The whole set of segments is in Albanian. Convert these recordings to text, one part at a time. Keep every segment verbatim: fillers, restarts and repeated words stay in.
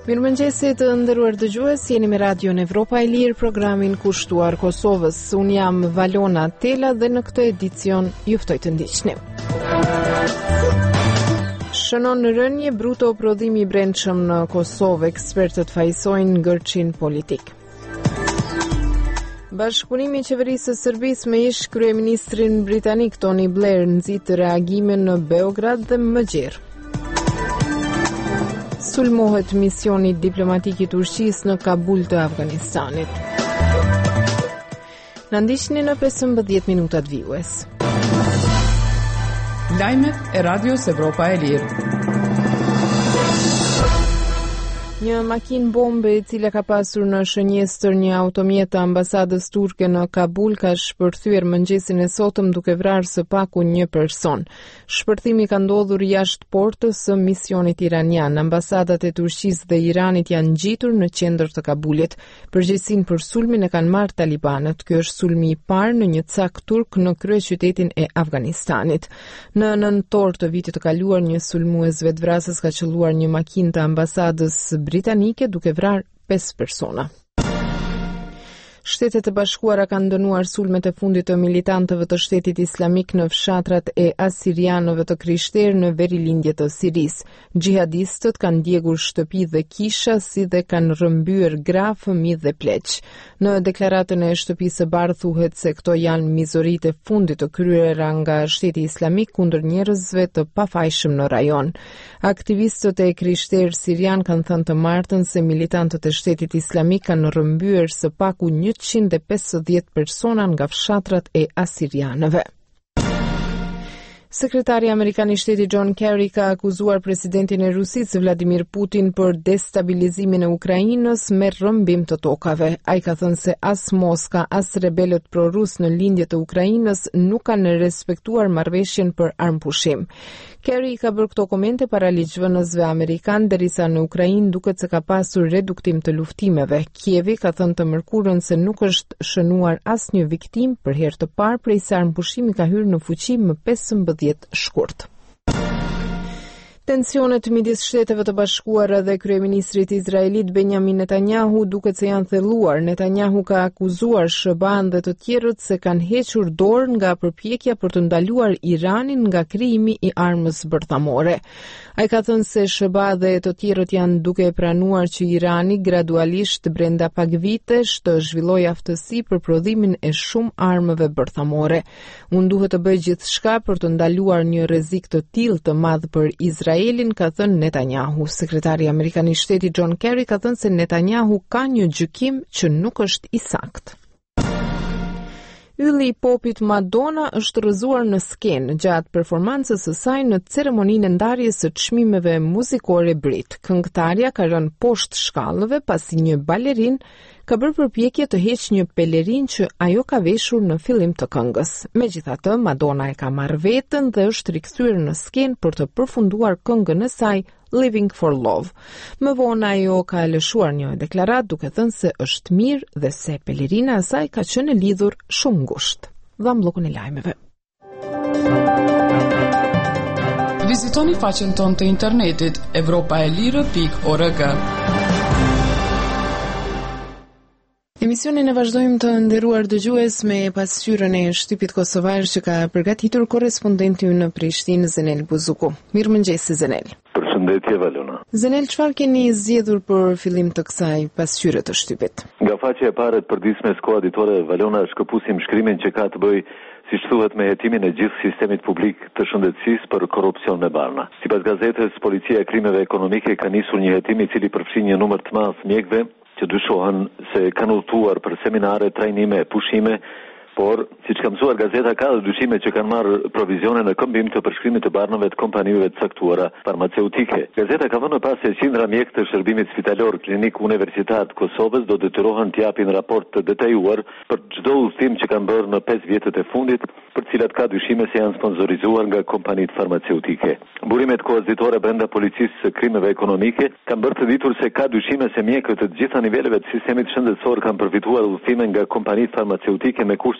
Mirëmëngjesi të nderuar dëgjues, jeni me Radion Evropa e Lirë, programin kushtuar Kosovës. Unë jam Valona Tela dhe në këtë edicion ju ftoj të ndiqni. Shënon në rënje bruto prodhimi i brendshëm në Kosovë, ekspertët fajsojnë ngërçin politik. Bashkëpunimi i qeverisë së Serbisë me ish kryeministrin britanik Tony Blair nxit reagime në Beograd dhe më gjerë. Sulmohet misioni diplomatik i Turqisë në Kabul të Afganistanit. Na ndiqni në pesëmbëdhjetë minutat vijues. Lajmet e Radios Evropa e Lirë. Një makinë bombe e cila ka pasur në shënjestër një automjet të ambasadës turke në Kabul ka shpërthyer mëngjesin e sotëm duke vrarë së paku një person. Shpërthimi ka ndodhur jashtë portës së misionit iranian. Ambasadat e Turqisë dhe Iranit janë ngjitur në qendër të Kabulit. Përgjegjësinë për sulmin e kanë marrë talibanët. Ky është sulmi i parë në një cak turk në kryeqytetin e Afganistanit. Në nëntor të vitit të kaluar, një sulmues vetvrasës ka qelluar një makinë të ambasadës britanike duke vrarë pesë persona. Shtetet e Bashkuara kanë dënuar sulmet e fundit të militantëve të Shtetit Islamik në fshatrat e asirianëve të krishterë në verilindje të Sirisë. Xhihadistët kanë djegur shtëpi dhe kisha, si dhe kanë rrëmbyer gra, fëmijë dhe pleq. Në deklaratën e shtëpisë së bardhë thuhet se këto janë mizoritë e fundit të kryera nga Shteti Islamik kundër njerëzve të pafajshëm në rajon. Aktivistët e krishterë sirian kanë thënë të martën se militantët e Shtetit Islamik kanë rrëmbyer së paku njëqind e pesëdhjetë persona nga fshatrat e asirianëve. Sekretari Amerikan i Shtetit John Kerry ka akuzuar presidentin e Rusisë Vladimir Putin për destabilizimin e Ukrainës me rrëmbim të tokave. Ai ka thënë se as Moska, as rebelët prorus në lindje të Ukrainës nuk kanë respektuar marrëveshjen për armpushim. Kerry ka bërë këto komente para ligjvënësve amerikan derisa në Ukrainë duket se ka pasur reduktim të luftimeve. Kievi ka thënë të mërkurën se nuk është shënuar asnjë viktim për herë të parë prej se armpushimi ka hyrë në fuqi më pesëmbëdhjetë shkurt. Tensionet midis Shteteve të Bashkuara dhe kryeministrit izraelit Benjamin Netanyahu duket se janë thelluar. Netanyahu ka akuzuar S B A-n dhe të tjerët se kanë hequr dorë nga përpjekja për të ndaluar Iranin nga krijimi i armës bërthamore. Ai ka thënë se S B A dhe të tjerët janë duke pranuar që Irani gradualisht brenda pak vitesh të zhvillojë aftësi për prodhimin e shumë armëve bërthamore. Unë duhet të bëj gjithçka për të ndaluar një rrezik të tillë të madh për Izrael. Elin ka thënë Netanyahu. Sekretari Amerikan i Shtetit John Kerry ka thënë se Netanyahu ka një gjykim që nuk është i saktë. Ylli i popit Madonna është rrëzuar në skenë gjatë performancës së saj në ceremoninë e ndarjes së çmimeve muzikore brit. Këngëtarja ka rënë poshtë shkallëve pasi një balerin ka bërë përpjekje të heqë një pelerin që ajo ka veshur në fillim të këngës. Megjithatë, Madonna e ka marrë veten dhe është rikthyer në skenë për të përfunduar këngën e saj Living for Love. Më vonë ajo ka lëshuar një deklaratë duke thënë se është mirë dhe se pelerina e saj ka qenë e lidhur shumë ngushtë. Dham bllokun e lajmeve. Vizitoni faqen tonë të internetit evropa e lirë pikë org. Emisionin e vazhdojmë të nderuar dëgjues me pasqyrën e shtypit kosovar që ka përgatitur korrespondenti në Prishtinë Zenel Buzuku. Mirëmëngjes Zenel. Përshëndetje Valona. Zenel, çfarë keni zgjedhur për fillim të kësaj pasqyre të shtypit? Nga faqja e parë e përditshme e koaditore Valona shkëpusim shkrimin që ka të bëjë, siç thuhet, me hetimin e gjithë sistemit publik të shëndetësisë për korrupsion me barna. Sipas gazetës, policia e krimeve ekonomike ka nisur një hetim i cili përfshin një numër të madh mjekëve që dyshohen se kanë udhëtuar për seminare, trajnime, pushime, por, siç ka mësuar gazeta, ka dhe dyshime që kanë marrë provizione në këmbim të përshkrimit të barnëve të kompanive të caktuara farmaceutike. Gazeta ka vënë pas se qindra mjek të shërbimit spitalor klinik universitar të Kosovës do detyrohen të japin raport të detajuar për çdo udhëtim që kanë bërë në pesë vjetët e fundit, për cilat ka dyshime se janë sponsorizuar nga kompanitë farmaceutike. Burimet koazitore brenda policisë së krimeve ekonomike kanë bërë të ditur se ka dyshime se mjekët të gjitha niveleve të sistemit shëndetësor kanë përfituar udhëtime nga kompanitë farmaceutike me kusht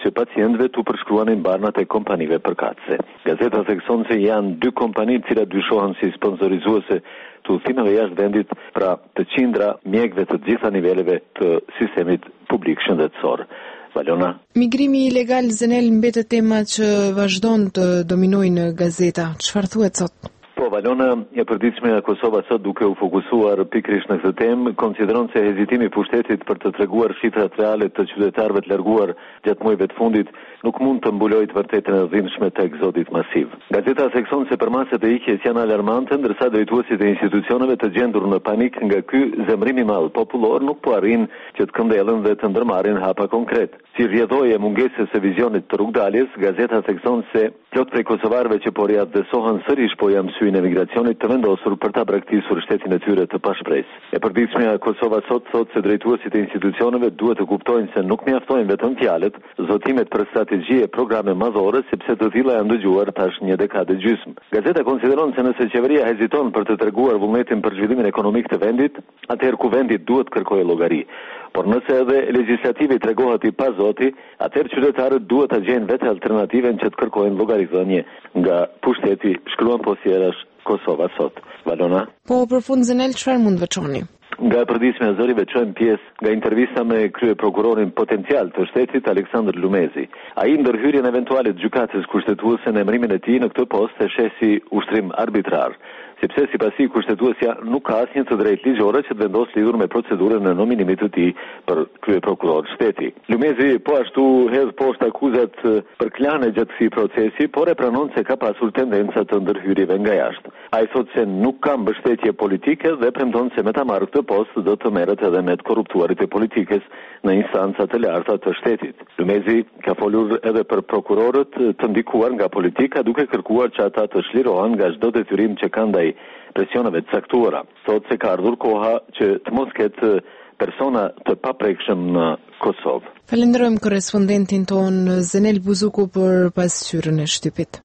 që pacientëve tu përshkruanin banat e kompanive përkatëse. Gazeta thekson se janë dy kompani të cilat dyshohen si sponsorizuese të udhëtimeve jashtë vendit, pra të qindra mjekëve të gjitha niveleve të sistemit publik shëndetësor. Valona. Migrimi ilegal Zenel mbetet tema që vazhdon të dominojë në gazeta. Çfarë thuhet sot? Po, Valona, e përditshme e Kosova sot duke u fokusuar pikrisht në këtë temë, konsideron se hezitimi i pushtetit për të treguar shifrat reale të qytetarëve të larguar gjatë muajve të fundit nuk mund të mbulojë të vërtetën e dhimbshme të ekzodit masiv. Gazeta thekson se përmaset e ikjes janë alarmante, ndërsa drejtuesit e institucioneve të gjendur në panik nga ky zemrim i madh popullor nuk po arrin që të këndellën dhe të ndërmarrin hapa konkret. Si rrjedhojë e mungesës së vizionit të rrugdaljes, gazeta thekson se plot prej kosovarëve që po riadhesohen sërish po janë syrin e migracionit të vendosur për ta braktisur shtetin e tyre të pashpresë. E përditshmja e Kosova sot thotë se drejtuesit e institucioneve duhet të kuptojnë se nuk mjaftojnë vetëm fjalët, zotimet për strategji e programe madhore, sepse të tilla janë dëgjuar tash një dekadë gjysmë. Gazeta konsideron se nëse qeveria heziton për të treguar vullnetin për zhvillimin ekonomik të vendit, atëherë kuvendit duhet kërkojë llogari. Por nëse edhe legislativi tregohet i pa zoti, atëherë qytetarët duhet ta gjejnë vetë alternativen që të kërkojnë llogaridhënie nga pushteti, shkruan posjerash Kosova sot. Valona. Po për fund Zenel, çfarë mund veçoni? Nga e përditshme e zëri veçojmë pjesë nga intervista me krye prokurorin potencial të shtetit Aleksandr Lumezi. Ai ndërhyrjen eventuale të gjykatës kushtetuese në emërimin e tij në këtë postë e sheh si ushtrim arbitrar, sepse sipas tij kushtetuesja nuk ka asnjë të drejtë ligjore që të vendosë lidhur me procedurën e nominimit të tij për krye prokuror shteti. Lumezi po ashtu hedh poshtë akuzat për klane gjatë këtij procesi, por e pranon se ka pasur tendenca të ndërhyrjeve nga jashtë. Ai thotë se nuk ka mbështetje politike dhe premton se me ta marrë këtë postë do të merret edhe me të korruptuarit e politikës në instanca të larta të shtetit. Lumezi ka folur edhe për prokurorët të ndikuar nga politika, duke kërkuar që ata të shlirohen nga çdo detyrim që kanë ndaj presioneve të caktuara. Thotë se ka ardhur koha që të mos ketë persona të paprekshëm në Kosovë. Falenderojmë korrespondentin ton Zenel Buzuku për pasqyrën e shtypit.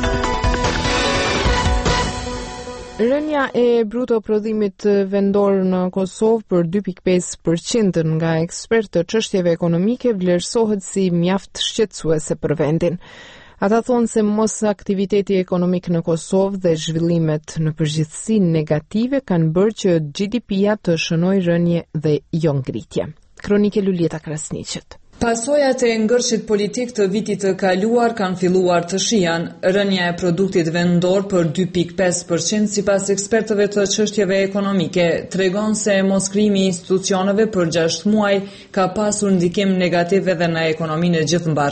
Rënja e bruto prodhimit vendor në Kosovë për dy pikë pesë përqind nga ekspertë të çështjeve ekonomike vlerësohet si mjaft shqetësuese për vendin. Ata thonë se mos aktiviteti ekonomik në Kosovë dhe zhvillimet në përgjithësi negative kanë bërë që G D P-ja të shënojë rënje dhe jo ngritje. Kronike Lulieta Krasniqet. Pasojat e ngërshit politik të vitit të kaluar kanë filluar të shihen. Rënja e produktit vendor për dy pikë pesë përqind sipas ekspertëve të çështjeve ekonomike tregon se moskrijimi i institucioneve për gjashtë muaj ka pasur ndikim negativ edhe në ekonominë e gjithëmbarë.